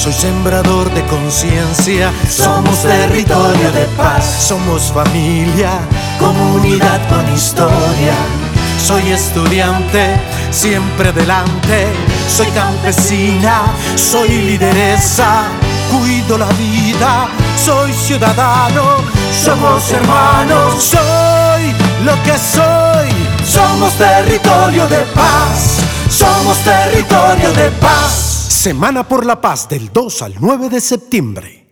Soy sembrador de conciencia, somos territorio de paz. Somos familia, comunidad con historia. Soy estudiante, siempre delante. Soy campesina, soy lideresa. Cuido la vida, soy ciudadano. Somos hermanos, soy lo que soy. Somos territorio de paz. Somos territorio de paz. Semana por la Paz del 2 al 9 de septiembre.